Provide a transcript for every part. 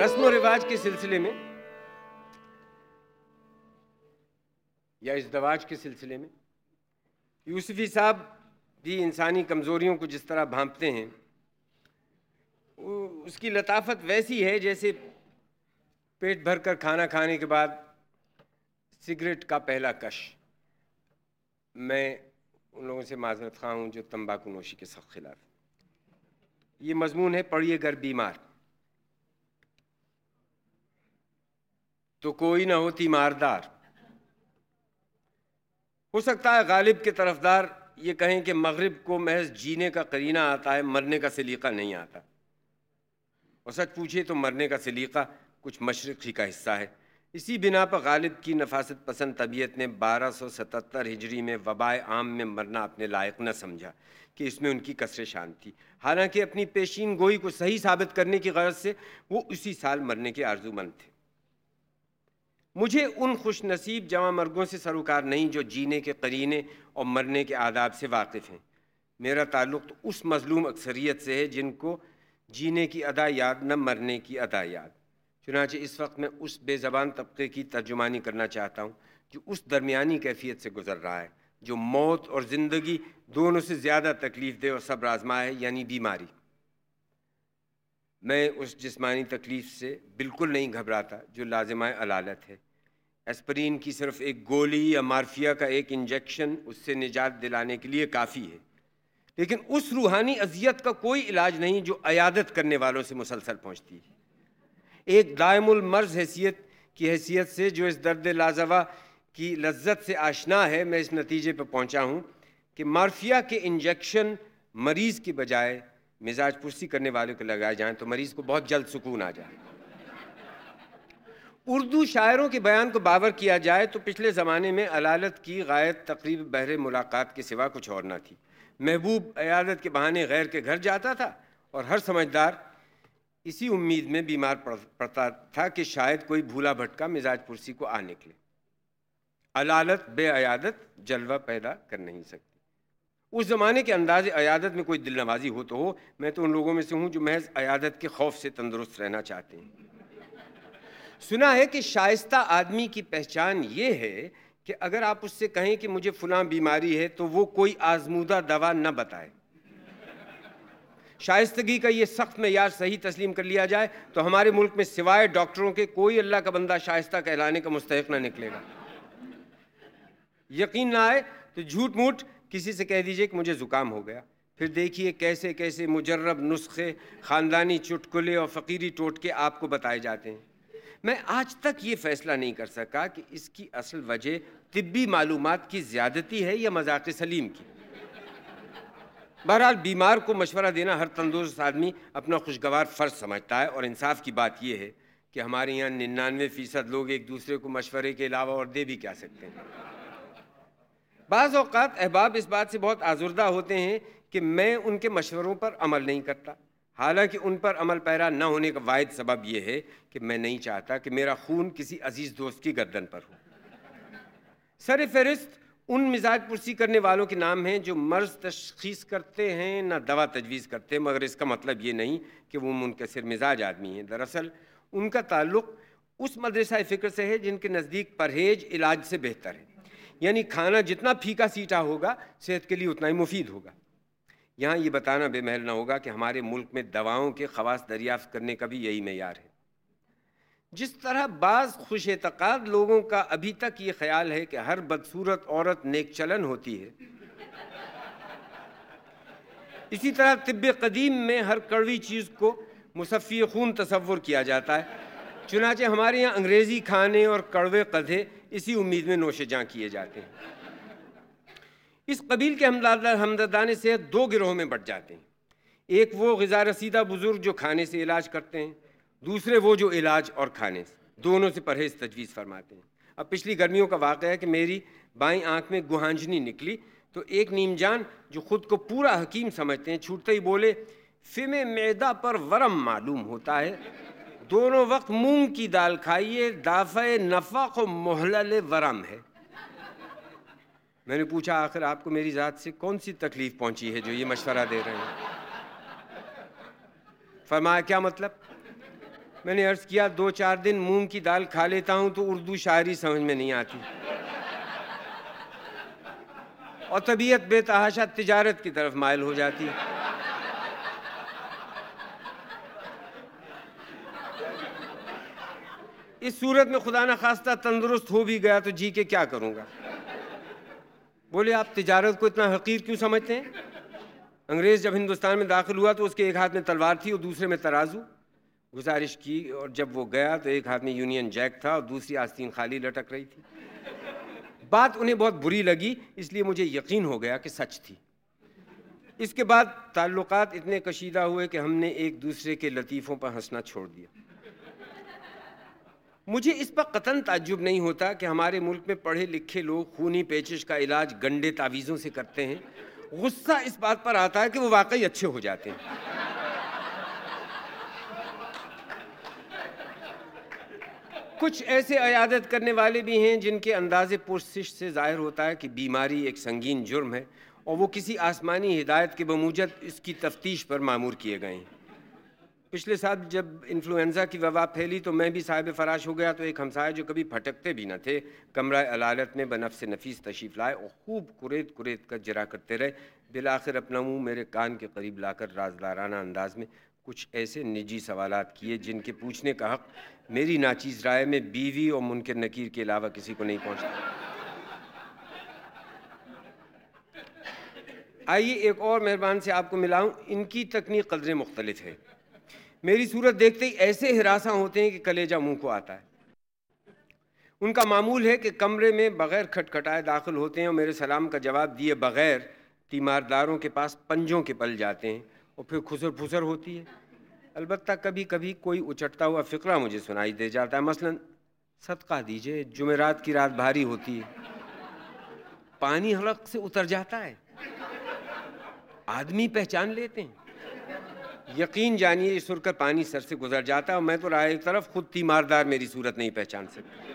رسم و رواج کے سلسلے میں یا ازدواج کے سلسلے میں یوسفی صاحب بھی انسانی کمزوریوں کو جس طرح بھانپتے ہیں اس کی لطافت ویسی ہے جیسے پیٹ بھر کر کھانا کھانے کے بعد سگریٹ کا پہلا کش۔ میں ان لوگوں سے معذرت خواہ ہوں جو تمباکو نوشی کے سخت خلاف۔ یہ مضمون ہے پڑھیے گر بیمار تو کوئی نہ ہوتی ماردار۔ ہو سکتا ہے غالب کے طرفدار یہ کہیں کہ مغرب کو محض جینے کا قرینہ آتا ہے، مرنے کا سلیقہ نہیں آتا، اور سچ پوچھے تو مرنے کا سلیقہ کچھ مشرق ہی کا حصہ ہے۔ اسی بنا پر غالب کی نفاست پسند طبیعت نے 1277 ہجری میں وبائے عام میں مرنا اپنے لائق نہ سمجھا کہ اس میں ان کی کسر شان تھی، حالانکہ اپنی پیشین گوئی کو صحیح ثابت کرنے کی غرض سے وہ اسی سال مرنے کے آرزومند تھے۔ مجھے ان خوش نصیب جواں مرگوں سے سروکار نہیں جو جینے کے قرینے اور مرنے کے آداب سے واقف ہیں۔ میرا تعلق تو اس مظلوم اکثریت سے ہے جن کو جینے کی ادا یاد نہ مرنے کی ادا یاد۔ چنانچہ اس وقت میں اس بے زبان طبقے کی ترجمانی کرنا چاہتا ہوں جو اس درمیانی کیفیت سے گزر رہا ہے جو موت اور زندگی دونوں سے زیادہ تکلیف دہ اور صبر آزما ہے، یعنی بیماری۔ میں اس جسمانی تکلیف سے بالکل نہیں گھبراتا جو لازمہ علالت ہے۔ ایسپرین کی صرف ایک گولی یا مارفیا کا ایک انجیکشن اس سے نجات دلانے کے لیے کافی ہے، لیکن اس روحانی اذیت کا کوئی علاج نہیں جو عیادت کرنے والوں سے مسلسل پہنچتی ہے۔ ایک دائم المرض حیثیت سے جو اس درد لازوا کی لذت سے آشنا ہے، میں اس نتیجے پہ پہنچا ہوں کہ مارفیا کے انجیکشن مریض کی بجائے مزاج پرسی کرنے والوں کو لگائے جائیں تو مریض کو بہت جلد سکون آ جائے۔ اردو شاعروں کے بیان کو باور کیا جائے تو پچھلے زمانے میں علالت کی غایت تقریب بہر ملاقات کے سوا کچھ اور نہ تھی۔ محبوب عیادت کے بہانے غیر کے گھر جاتا تھا اور ہر سمجھدار اسی امید میں بیمار پڑتا تھا کہ شاید کوئی بھولا بھٹکا مزاج پرسی کو آ نکلے۔ علالت بے عیادت جلوہ پیدا کر نہیں سکتی۔ اس زمانے کے انداز عیادت میں کوئی دل نوازی ہو تو ہو، میں تو ان لوگوں میں سے ہوں جو محض عیادت کے خوف سے تندرست رہنا چاہتے ہیں۔ سنا ہے کہ شائستہ آدمی کی پہچان یہ ہے کہ اگر آپ اس سے کہیں کہ مجھے فلاں بیماری ہے تو وہ کوئی آزمودہ دوا نہ بتائے۔ شائستگی کا یہ سخت معیار صحیح تسلیم کر لیا جائے تو ہمارے ملک میں سوائے ڈاکٹروں کے کوئی اللہ کا بندہ شائستہ کہلانے کا مستحق نہ نکلے گا۔ یقین نہ آئے تو جھوٹ موٹ کسی سے کہہ دیجئے کہ مجھے زکام ہو گیا، پھر دیکھیے کیسے کیسے مجرب نسخے، خاندانی چٹکلے اور فقیری ٹوٹکے آپ کو بتائے جاتے ہیں۔ میں آج تک یہ فیصلہ نہیں کر سکا کہ اس کی اصل وجہ طبی معلومات کی زیادتی ہے یا مذاق سلیم کی۔ بہرحال بیمار کو مشورہ دینا ہر تندرست آدمی اپنا خوشگوار فرض سمجھتا ہے، اور انصاف کی بات یہ ہے کہ ہمارے یہاں 99% لوگ ایک دوسرے کو مشورے کے علاوہ اور دے بھی کیا سکتے ہیں۔ بعض اوقات احباب اس بات سے بہت آزردہ ہوتے ہیں کہ میں ان کے مشوروں پر عمل نہیں کرتا، حالانکہ ان پر عمل پیرا نہ ہونے کا واحد سبب یہ ہے کہ میں نہیں چاہتا کہ میرا خون کسی عزیز دوست کی گردن پر ہو۔ سر فہرست ان مزاج پرسی کرنے والوں کے نام ہیں جو مرض تشخیص کرتے ہیں نہ دوا تجویز کرتے، مگر اس کا مطلب یہ نہیں کہ وہ منکسر مزاج آدمی ہیں۔ دراصل ان کا تعلق اس مدرسہ فکر سے ہے جن کے نزدیک پرہیز علاج سے بہتر ہے، یعنی کھانا جتنا پھیکا سیٹا ہوگا صحت کے لیے اتنا ہی مفید ہوگا۔ یہاں یہ بتانا بے محل نہ ہوگا کہ ہمارے ملک میں دواؤں کے خواص دریافت کرنے کا بھی یہی معیار ہے۔ جس طرح بعض خوش اعتقاد لوگوں کا ابھی تک یہ خیال ہے کہ ہر بدصورت عورت نیک چلن ہوتی ہے، اسی طرح طب قدیم میں ہر کڑوی چیز کو مصفی خون تصور کیا جاتا ہے۔ چنانچہ ہمارے یہاں انگریزی کھانے اور کڑوے قدحے اسی امید میں نوش جاں کیے جاتے ہیں۔ اس قبیل کے ہمدردان صحت دو گروہوں میں بٹ جاتے ہیں، ایک وہ غذا رسیدہ بزرگ جو کھانے سے علاج کرتے ہیں، دوسرے وہ جو علاج اور کھانے سے دونوں سے پرہیز تجویز فرماتے ہیں۔ اب پچھلی گرمیوں کا واقعہ ہے کہ میری بائیں آنکھ میں گوہانجنی نکلی تو ایک نیم جان جو خود کو پورا حکیم سمجھتے ہیں چھوٹتے ہی بولے، فم معدہ پر ورم معلوم ہوتا ہے، دونوں وقت مونگ کی دال کھائیے، دافع نفق و محلل ورم ہے۔ میں نے پوچھا آخر آپ کو میری ذات سے کون سی تکلیف پہنچی ہے جو یہ مشورہ دے رہے ہیں؟ فرمایا کیا مطلب؟ میں نے عرض کیا 2-4 دن مونگ کی دال کھا لیتا ہوں تو اردو شاعری سمجھ میں نہیں آتی، اور طبیعت بے تحاشا تجارت کی طرف مائل ہو جاتی ہے۔ اس صورت میں خدا نخواستہ تندرست ہو بھی گیا تو جی کے کیا کروں گا؟ بولے آپ تجارت کو اتنا حقیر کیوں سمجھتے ہیں؟ انگریز جب ہندوستان میں داخل ہوا تو اس کے ایک ہاتھ میں تلوار تھی اور دوسرے میں ترازو۔ گزارش کی اور جب وہ گیا تو ایک ہاتھ میں یونین جیک تھا اور دوسری آستین خالی لٹک رہی تھی۔ بات انہیں بہت بری لگی، اس لیے مجھے یقین ہو گیا کہ سچ تھی۔ اس کے بعد تعلقات اتنے کشیدہ ہوئے کہ ہم نے ایک دوسرے کے لطیفوں پر ہنسنا چھوڑ دیا۔ مجھے اس پر قطعاً تعجب نہیں ہوتا کہ ہمارے ملک میں پڑھے لکھے لوگ خونی پیچش کا علاج گنڈے تعویذوں سے کرتے ہیں۔ غصہ اس بات پر آتا ہے کہ وہ واقعی اچھے ہو جاتے ہیں۔ کچھ ایسے عیادت کرنے والے بھی ہیں جن کے انداز پرسش سے ظاہر ہوتا ہے کہ بیماری ایک سنگین جرم ہے اور وہ کسی آسمانی ہدایت کے بموجب اس کی تفتیش پر مامور کیے گئے ہیں۔ پچھلے سال جب انفلوئنزا کی وبا پھیلی تو میں بھی صاحب فراش ہو گیا تو ایک ہمسائے جو کبھی پھٹکتے بھی نہ تھے کمرہ علالت میں بنفس نفیس تشریف لائے اور خوب کریت کر جرا کرتے رہے۔ بالآخر اپنا منہ میرے کان کے قریب لا کر رازدارانہ انداز میں کچھ ایسے نجی سوالات کیے جن کے پوچھنے کا حق میری ناچیز رائے میں بیوی اور منکر نکیر کے علاوہ کسی کو نہیں پہنچتا۔ آئیے ایک اور مہربان سے آپ کو ملاؤں، ان کی تکنیک قدرے مختلف ہے۔ میری صورت دیکھتے ہی ایسے ہراساں ہوتے ہیں کہ کلیجہ منہ کو آتا ہے۔ ان کا معمول ہے کہ کمرے میں بغیر کھٹکھٹائے داخل ہوتے ہیں اور میرے سلام کا جواب دیے بغیر تیمارداروں کے پاس پنجوں کے پل جاتے ہیں اور پھر خسر پھسر ہوتی ہے۔ البتہ کبھی کبھی کوئی اچٹتا ہوا فقرہ مجھے سنائی دے جاتا ہے، مثلاً صدقہ دیجئے جمعرات کی رات بھاری ہوتی ہے، پانی حلق سے اتر جاتا ہے، آدمی پہچان لیتے ہیں۔ یقین جانیے یہ سن کر پانی سر سے گزر جاتا ہے اور میں تو رہا ایک طرف، خود تیماردار میری صورت نہیں پہچان سکتے۔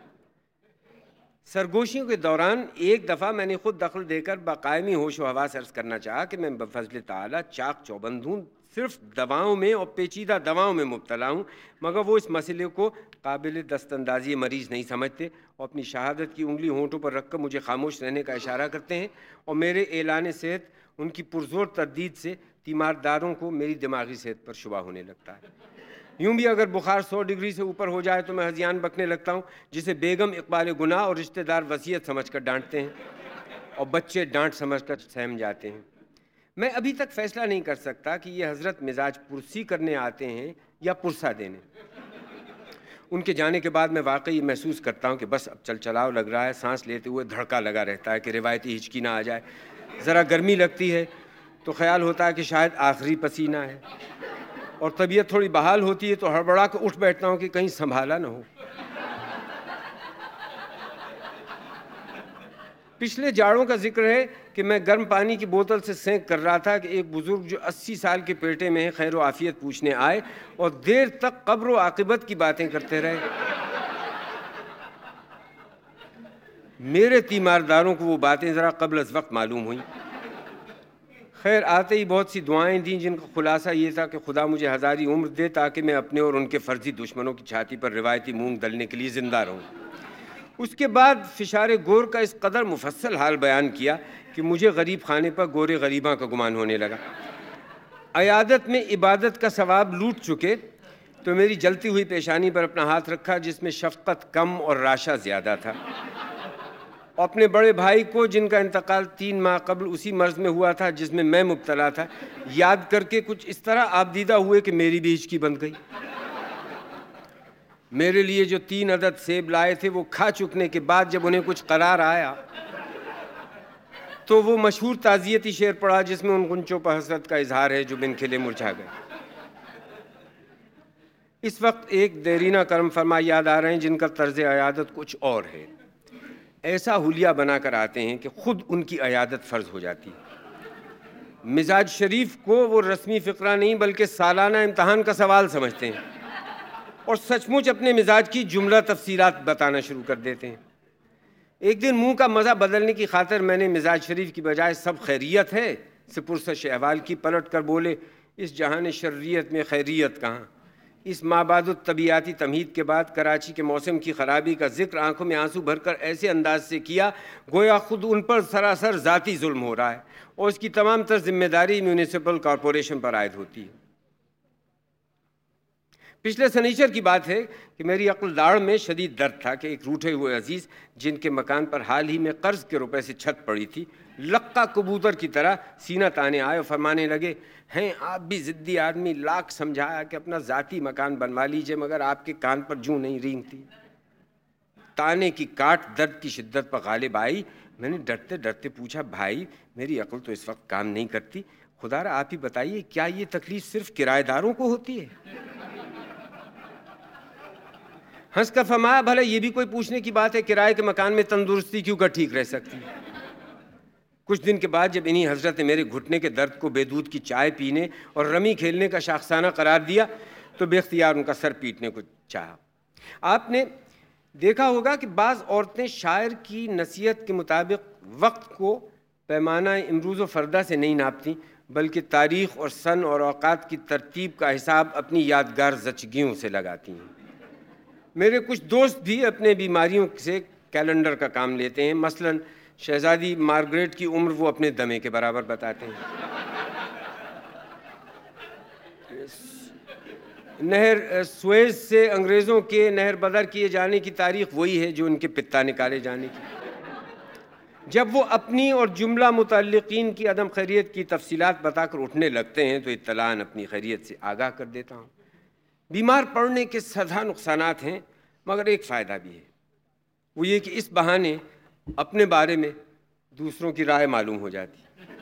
سرگوشیوں کے دوران ایک دفعہ میں نے خود دخل دے کر باقائمی ہوش و حواس عرض کرنا چاہا کہ میں بفضل تعالیٰ چاق چوبند ہوں، صرف دواؤں میں اور پیچیدہ دواؤں میں مبتلا ہوں، مگر وہ اس مسئلے کو قابل دست اندازی مریض نہیں سمجھتے اور اپنی شہادت کی انگلی ہونٹوں پر رکھ کر مجھے خاموش رہنے کا اشارہ کرتے ہیں، اور میرے اعلان صحت ان کی پرزور تردید سے تیمارداروں کو میری دماغی صحت پر شبہ ہونے لگتا ہے۔ یوں بھی اگر بخار 100 ڈگری سے اوپر ہو جائے تو میں ہذیان بکنے لگتا ہوں، جسے بیگم اقبال گناہ اور رشتہ دار وصیت سمجھ کر ڈانٹتے ہیں اور بچے ڈانٹ سمجھ کر سہم جاتے ہیں۔ میں ابھی تک فیصلہ نہیں کر سکتا کہ یہ حضرت مزاج پرسی کرنے آتے ہیں یا پرسا دینے۔ ان کے جانے کے بعد میں واقعی محسوس کرتا ہوں کہ بس اب چلاؤ لگ رہا ہے، سانس لیتے ہوئے دھڑکا لگا رہتا ہے کہ روایتی ہچکی نہ آ جائے۔ ذرا گرمی لگتی ہے تو خیال ہوتا ہے کہ شاید آخری پسینہ ہے، اور طبیعت تھوڑی بحال ہوتی ہے تو ہڑبڑا کے اٹھ بیٹھتا ہوں کہ کہیں سنبھالا نہ ہو۔ پچھلے جاڑوں کا ذکر ہے کہ میں گرم پانی کی بوتل سے سینک کر رہا تھا کہ ایک بزرگ جو 80 سال کے پیٹے میں ہیں خیر و عافیت پوچھنے آئے اور دیر تک قبر و عاقبت کی باتیں کرتے رہے۔ میرے تیمارداروں کو وہ باتیں ذرا قبل از وقت معلوم ہوئیں۔ خیر آتے ہی بہت سی دعائیں دیں جن کا خلاصہ یہ تھا کہ خدا مجھے ہزاری عمر دے تاکہ میں اپنے اور ان کے فرضی دشمنوں کی چھاتی پر روایتی مونگ دلنے کے لیے زندہ رہوں۔ اس کے بعد فشار گور کا اس قدر مفصل حال بیان کیا کہ مجھے غریب خانے پر گورے غریباں کا گمان ہونے لگا۔ عیادت میں عبادت کا ثواب لوٹ چکے تو میری جلتی ہوئی پیشانی پر اپنا ہاتھ رکھا جس میں شفقت کم اور راشا زیادہ تھا، اور اپنے بڑے بھائی کو جن کا انتقال 3 ماہ قبل اسی مرض میں ہوا تھا جس میں میں مبتلا تھا یاد کر کے کچھ اس طرح آبدیدہ ہوئے کہ میری بھی ہچکی بند گئی۔ میرے لیے جو 3 عدد سیب لائے تھے وہ کھا چکنے کے بعد جب انہیں کچھ قرار آیا تو وہ مشہور تعزیتی شعر پڑھا جس میں ان غنچوں پر حسرت کا اظہار ہے جو بن کھلے مرجھا گئے۔ اس وقت ایک دیرینہ کرم فرما یاد آ رہے ہیں جن کا طرز عیادت کچھ اور ہے۔ ایسا حلیہ بنا کر آتے ہیں کہ خود ان کی عیادت فرض ہو جاتی ہے۔ مزاج شریف کو وہ رسمی فقرہ نہیں بلکہ سالانہ امتحان کا سوال سمجھتے ہیں اور سچ مچ اپنے مزاج کی جملہ تفصیلات بتانا شروع کر دیتے ہیں۔ ایک دن منہ کا مزہ بدلنے کی خاطر میں نے مزاج شریف کی بجائے سب خیریت ہے سے پرسش احوال کی، پلٹ کر بولے اس جہان شریعت میں خیریت کہاں، اس مابعد الطبیعاتی تمہید کے بعد کراچی کے موسم کی خرابی کا ذکر آنکھوں میں آنسو بھر کر ایسے انداز سے کیا گویا خود ان پر سراسر ذاتی ظلم ہو رہا ہے اور اس کی تمام تر ذمہ داری میونسپل کارپوریشن پر عائد ہوتی ہے۔ پچھلے سنیچر کی بات ہے کہ میری عقل داڑھ میں شدید درد تھا کہ ایک روٹھے ہوئے عزیز جن کے مکان پر حال ہی میں قرض کے روپے سے چھت پڑی تھی، لقا کبوتر کی طرح سینہ تانے آئے اور فرمانے لگے، ہیں آپ بھی ضدی آدمی، لاکھ سمجھایا کہ اپنا ذاتی مکان بنوا لیجئے مگر آپ کے کان پر جوں نہیں رینگتی۔ تانے کی کاٹ درد کی شدت پر غالب آئی۔ میں نے ڈرتے ڈرتے پوچھا، بھائی میری عقل تو اس وقت کام نہیں کرتی، خدا را آپ ہی بتائیے کیا یہ تکلیف صرف کرایہ داروں کو ہوتی ہے؟ ہنس کر فرمایا، بھلا یہ بھی کوئی پوچھنے کی بات ہے کرائے کے مکان میں تندرستی کیوں کر ٹھیک رہ سکتی ہے؟ کچھ دن کے بعد جب انہی حضرت نے میرے گھٹنے کے درد کو بے دودھ کی چائے پینے اور رمی کھیلنے کا شاخسانہ قرار دیا تو بے اختیار ان کا سر پیٹنے کو چاہا۔ آپ نے دیکھا ہوگا کہ بعض عورتیں شاعر کی نصیحت کے مطابق وقت کو پیمانہ امروز و فردہ سے نہیں ناپتی بلکہ تاریخ اور سن اور اوقات کی ترتیب کا حساب اپنی یادگار زچگیوں سے لگاتی ہیں۔ میرے کچھ دوست بھی اپنے بیماریوں سے کیلنڈر کا کام لیتے ہیں، مثلاً شہزادی مارگریٹ کی عمر وہ اپنے دمے کے برابر بتاتے ہیں۔ نہر سویز سے انگریزوں کے نہر بدر کیے جانے کی تاریخ وہی ہے جو ان کے پتا نکالے جانے کی۔ جب وہ اپنی اور جملہ متعلقین کی عدم خیریت کی تفصیلات بتا کر اٹھنے لگتے ہیں تو اطلاعاً اپنی خیریت سے آگاہ کر دیتا ہوں۔ بیمار پڑنے کے سزا نقصانات ہیں مگر ایک فائدہ بھی ہے، وہ یہ کہ اس بہانے اپنے بارے میں دوسروں کی رائے معلوم ہو جاتی۔